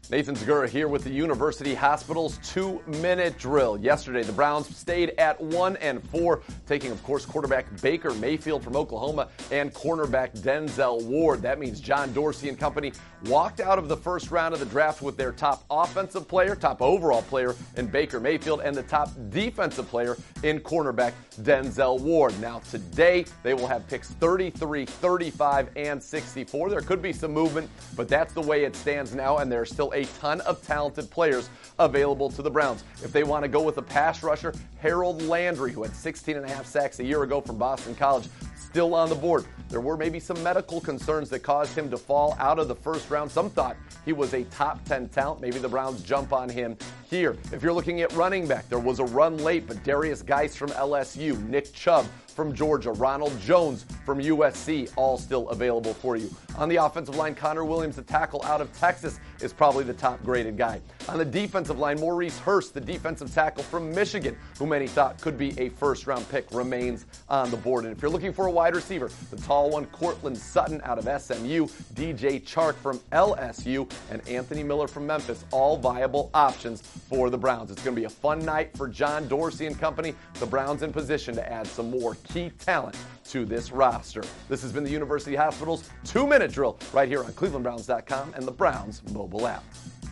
Nathan Zegura here with the University Hospital's 2-minute drill. Yesterday, the Browns stayed at 1-4, taking, of course, quarterback Baker Mayfield from Oklahoma and cornerback Denzel Ward. That means John Dorsey and company walked out of the first round of the draft with their top offensive player, top overall player in Baker Mayfield, and the top defensive player in cornerback Denzel Ward. Now, today, they will have picks 33, 35, and 64. There could be some movement, but that's the way it stands now, and there's still a ton of talented players available to the Browns. If they want to go with a pass rusher, Harold Landry, who had 16.5 sacks a year ago from Boston College, still on the board. There were maybe some medical concerns that caused him to fall out of the first round. Some thought he was a top 10 talent. Maybe the Browns jump on him here. If you're looking at running back, there was a run late, but Darius Geis from LSU, Nick Chubb from Georgia, Ronald Jones from USC, all still available for you. On the offensive line, Connor Williams, the tackle out of Texas, is probably the top-graded guy. On the defensive line, Maurice Hurst, the defensive tackle from Michigan, who many thought could be a first-round pick, remains on the board. And if you're looking for a wide receiver, the tall one, Cortland Sutton out of SMU, DJ Chark from LSU, and Anthony Miller from Memphis, all viable options for the Browns. It's going to be a fun night for John Dorsey and company. The Browns in position to add some more key talent to this roster. This has been the University Hospital's 2-minute drill right here on ClevelandBrowns.com and the Browns mobile app.